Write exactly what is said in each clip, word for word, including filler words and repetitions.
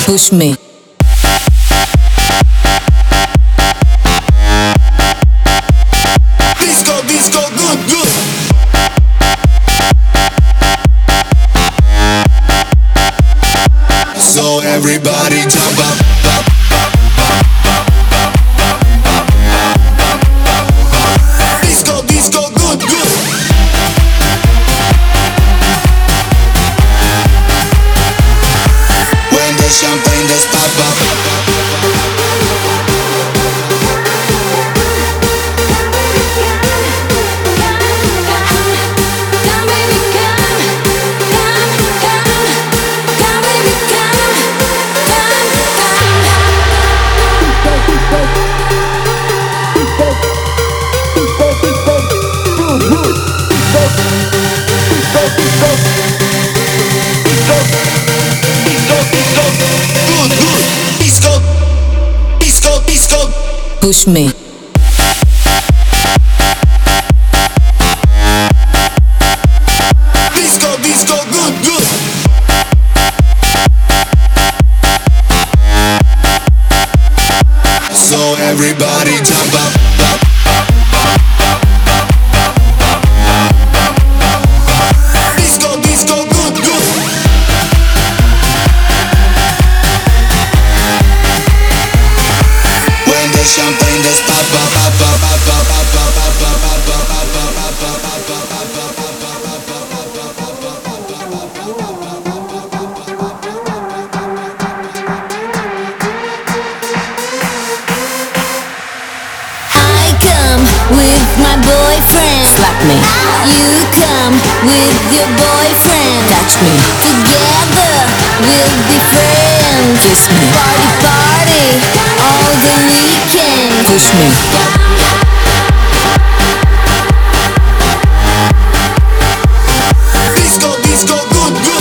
Push me. Disco, disco, good, good. So everybody jump up, up. Disco, disco, good, good. When the champagne does pop up. Push me. Disco, disco, good, good. So everybody jump up, up. Disco, disco, good, good. When the champagne does pop, pop, pop, pop, pop, pop, pop, pop, pop, pop, pop, I come with my boyfriend. Slap me. You come with your boyfriend. Touch me. Together we'll be friends. Kiss me. Party, party, all the weekend. Push me. disco, disco, good, good.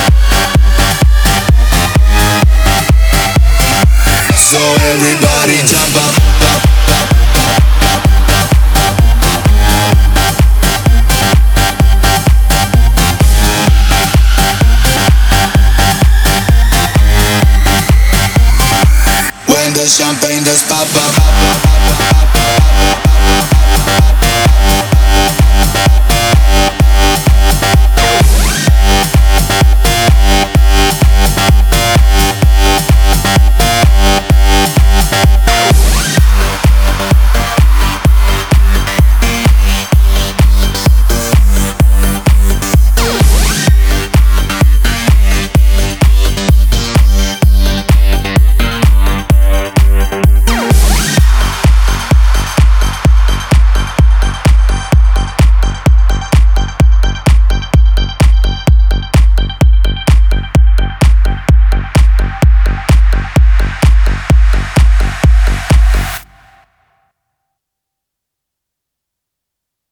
So everybody jump